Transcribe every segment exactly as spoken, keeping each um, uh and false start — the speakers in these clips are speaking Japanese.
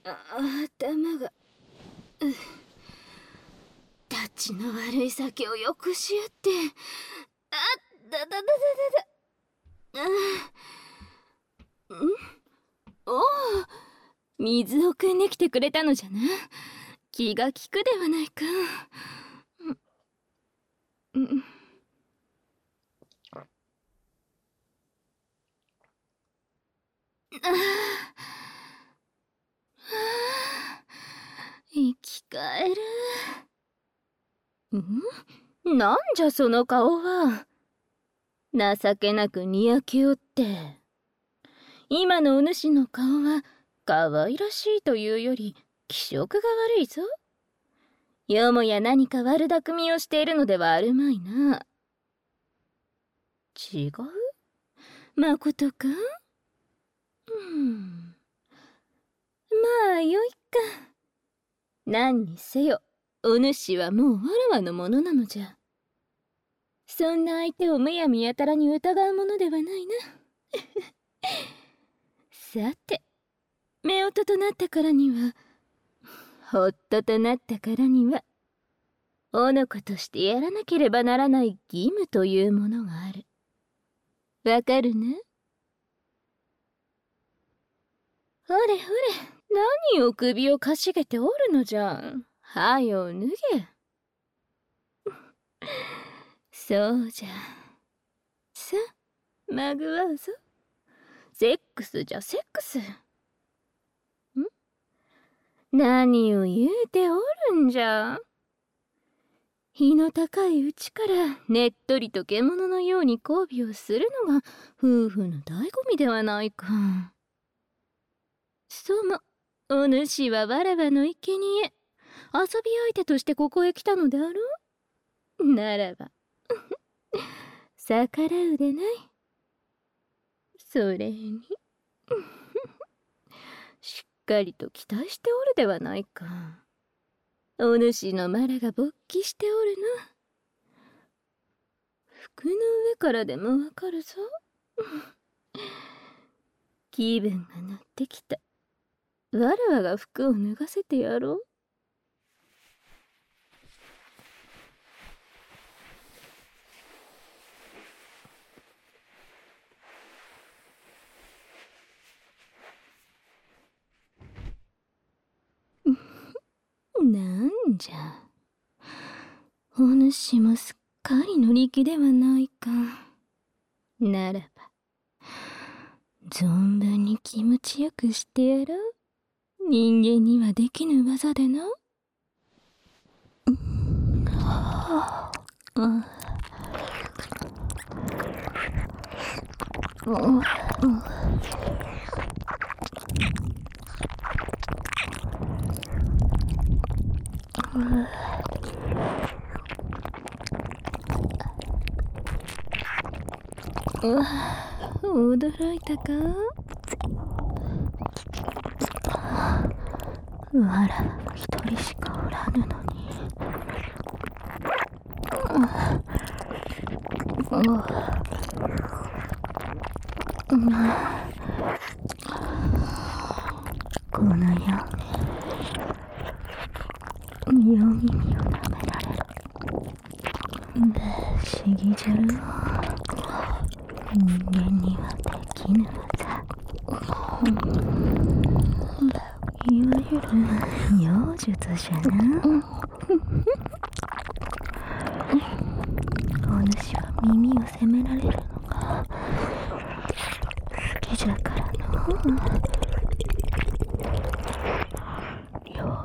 あ、頭が、うたちの悪い酒をよくしやって、あ、だだだだだだ。あ、んおお、水を汲んできてくれたのじゃな。気が利くではないか。うん。ああ、生き返る。ん？なんじゃその顔は。情けなくにやけおって。今のお主の顔は可愛らしいというより気色が悪いぞ。よもや何か悪巧みをしているのではあるまいな。違う？まことか？うん。まあよいか。何にせよお主はもうわらわのものなのじゃ。そんな相手をむやみやたらに疑うものではないな。さて、夫婦となったからには、夫となったからには、おの子としてやらなければならない義務というものがある。わかるね？ほれほれ、何を首をかしげておるのじゃ。はよ脱げ。そうじゃ。さあ、まぐわうぞ。セックスじゃセックス。ん？何を言うておるんじゃ。日の高いうちからねっとりと獣のように交尾をするのが夫婦の醍醐味ではないか。そも、お主はわらわの生贄、遊び相手としてここへ来たのであろう？ならば逆らうでない。それにしっかりと期待しておるではないか。お主のマラが勃起しておるな。服の上からでもわかるぞ。気分が乗ってきた。わらわが服を脱がせてやろう。なんじゃ。お主もすっかり乗り気ではないか。ならば、存分に気持ちよくしてやろう。人間にはできぬ技でな。うわ、驚いたか？わらわ一人しかおらぬのに。このように両耳を舐められる。不思議じゃろ。人間にはできぬ技。いわゆる妖術じゃな。お主は耳を責められるのが好きじゃからの。よ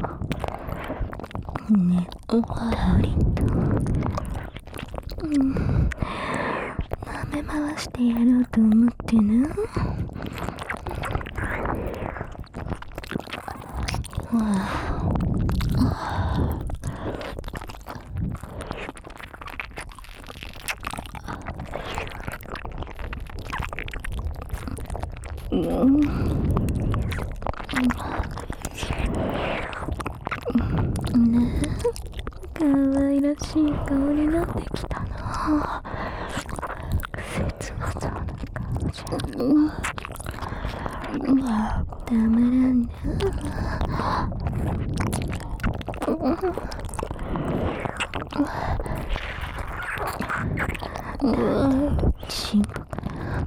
うねおはりと、うん、舐め回してやろうと思ってな。うん、ねえ、かわいらしい顔になってきたな。節操な感じ。うん、 たまらんな。うわ、チンポか。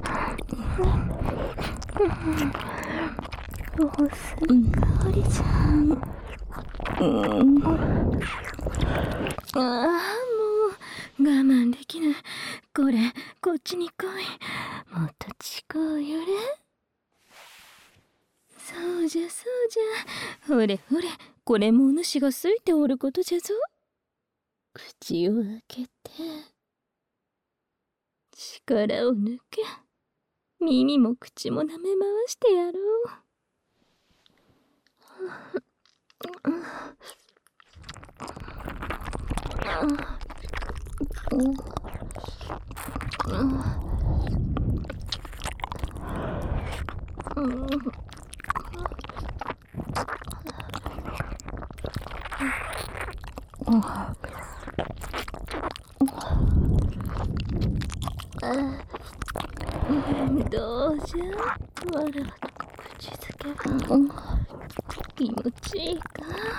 どうすっかりじゃん。うん、ああ、もう我慢できない。これ、こっちに来い。もっと近う寄れ。そうじゃそうじゃ。ほれほれ、これもお主が好いておることじゃぞ。口を開けて力を抜け。耳も口も舐め回してやろう。どうじゃ、わらわの口づけは気持ちいいか。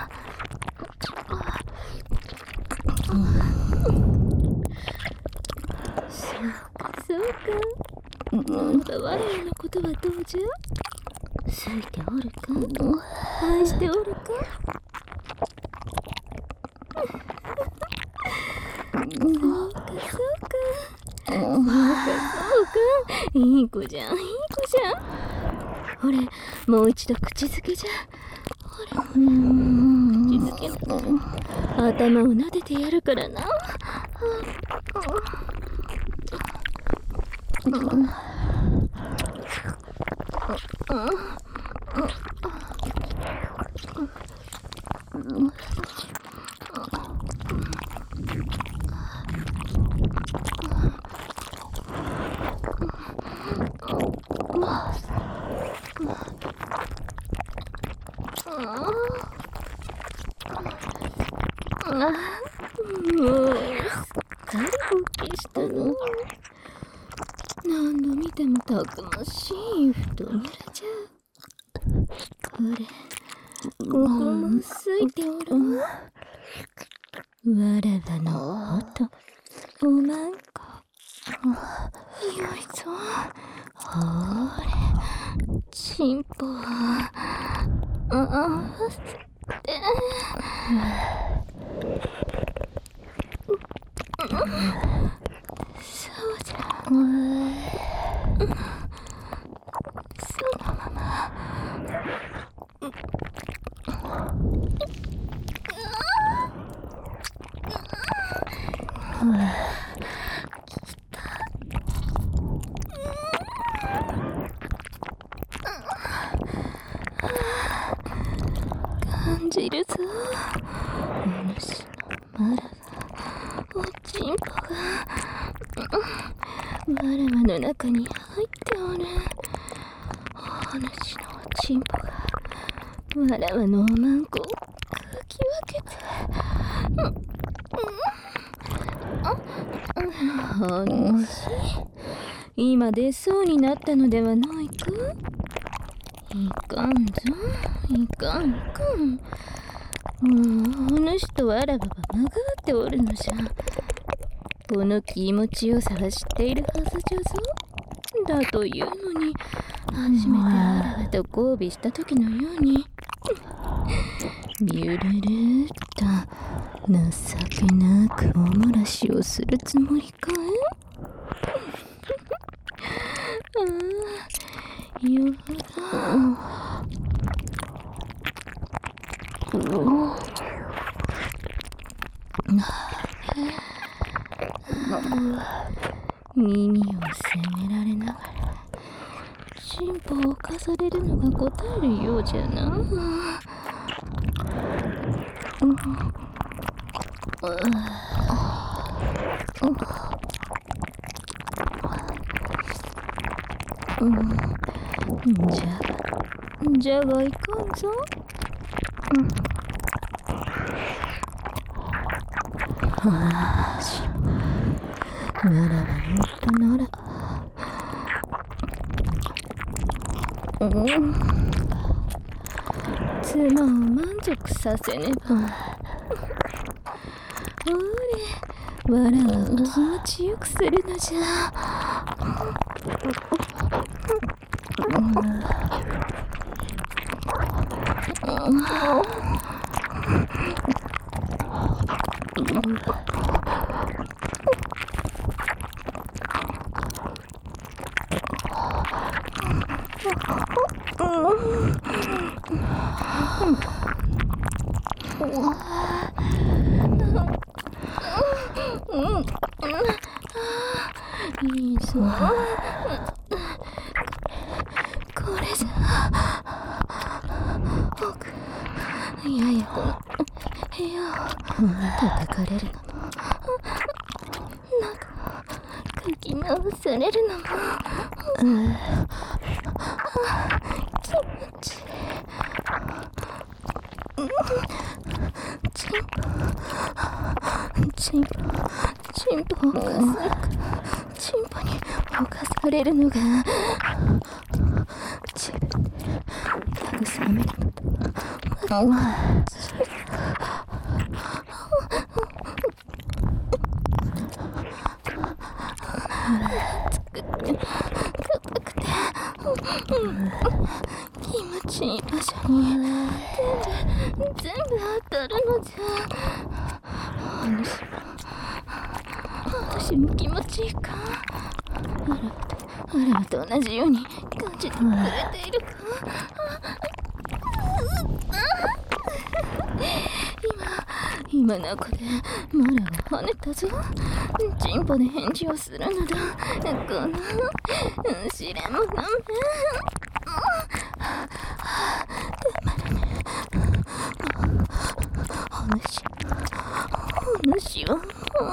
そうかそうか。ならば我らのことはどうじゃ。好いておるか、愛しておるか。そうかそうか。そうかそうか。いい子じゃんいい子じゃん。ほれ、もう一度口づけじゃ。ほれほれ、口づけな。頭を撫でてやるからな。もうすっかり勃起したの。何度見てもたくましい太ももじゃ。これ、ここもすいておるわ。わらわの音、おまんこ。よいぞ。ほれ、チンポ。ああ、すって。そうじゃ。そのまま。感じるぞ。お主のまらが、おちんぽがわらわの中に入っておる。お主のおちんぽがわらわのおまんこをかき分けて、お主、今出そうになったのではないか。いかんぞ、いかんいかん。もうお主とわらわは間がっておるのじゃ。この気持ちよさは知っているはずじゃぞ。だというのに、初めてわらわと交尾した時のようにゆるるーっと情けなくおもらしをするつもりかい。ああ、よほど。耳を責められながらチンポを犯されるのが答えるようじゃな。じゃじゃがいかんぞ。はあ、しわらわの人なら、うん、 妻を満足させねば。ほれ、わらわを気持ちよくするのじゃ。いいぞ。これじゃ僕ややこの部屋を叩かれるのもなんか書き直されるのも気持ちいい。チンポチンポチンポを犯すのか。チンポに侵されるのが自分で慰めるのとは硬くて気持ちいい場所に全部全部当たるのじゃ。お主も私も気持ちいいか。あらわとあらわと同じように感じてくれているか。今今の子でマラを跳ねたぞ。チンポで返事をするのだ。この試練ものめたまらねえ。お主お主はもう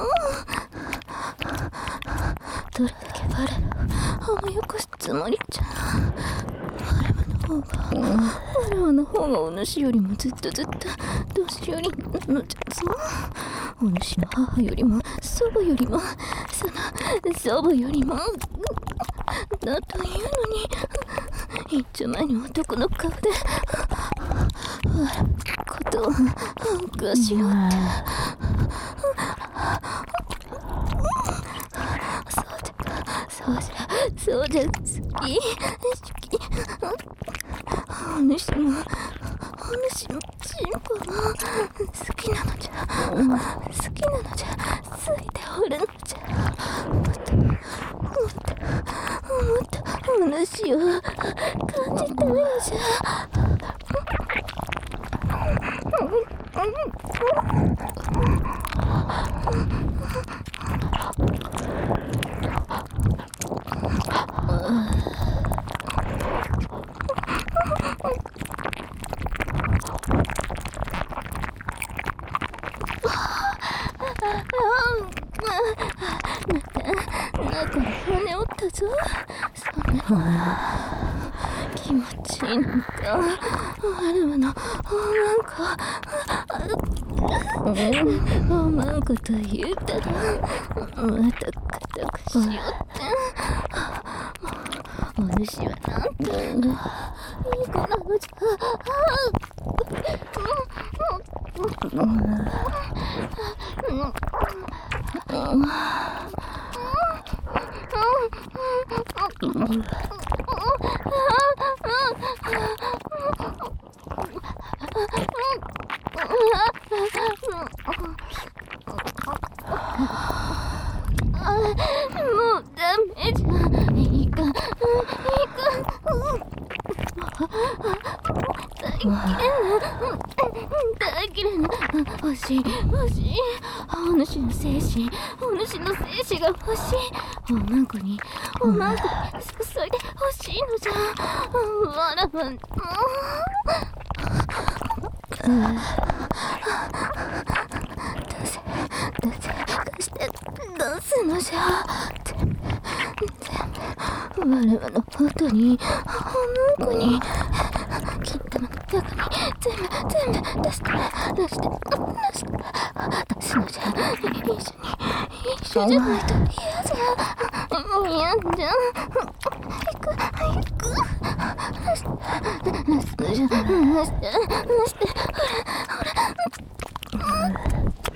どれだけ我らを思い起こすつもりじゃ。我らの方が我らの方がお主よりもずっとずっと年寄りなのじゃぞ。お主の母よりも祖母よりもその祖母よりもだというのに、一丁前に男の顔で我らのことを起こしよって。そうじゃそうじゃ好き好き。お主もお主もチンポも好きなのじゃ。好きなのじゃ。ついておるのじゃ。もっともっともっとお主を感じたいのじゃ。中に骨折ったぞ。そんな気持ちいいのか。わらわのおまんこおまんこと言うたらまた固くしよって。お主はなんといい子なのじゃ。もうダメじゃ。いいかいいか大嫌い大嫌いな欲しい欲しい。お主の精子お主の精子が欲しい。おまんこにおまんこに注いで欲しいのじゃ。わらわもうどうせどうせどうしてどうすのじゃ。全部全部我々の元におまんこに金玉の中に全部全部出して出して出して出すのじゃ。一緒に一緒じゃないと嫌じゃ嫌じゃ。早く早く出すのじゃ。 してしてほらほら。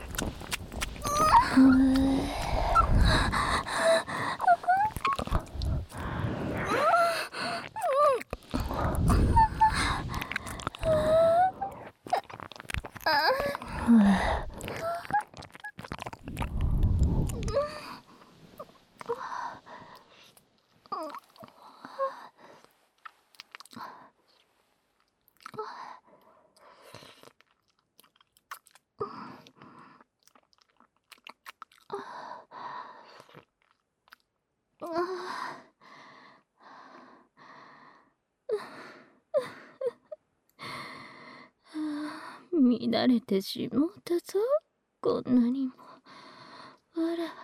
乱れてしもうたぞ、こんなにも。わらわ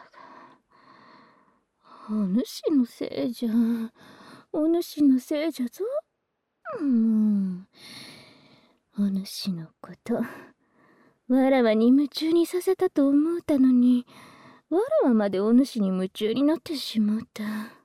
がお主のせいじゃ、お主のせいじゃぞ。もうお主のことわらわに夢中にさせたと思うたのに、わらわまでお主に夢中になってしまった。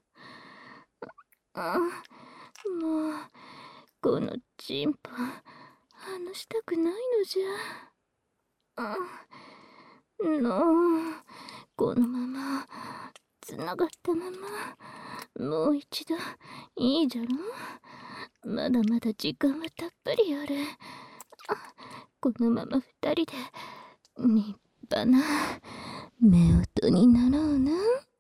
あ、もうこのチンポ離したくないのじゃ。あのこのままつながったままもう一度いいじゃろ。まだまだ時間はたっぷりある。あ、このまま二人で立派な夫婦になろうな。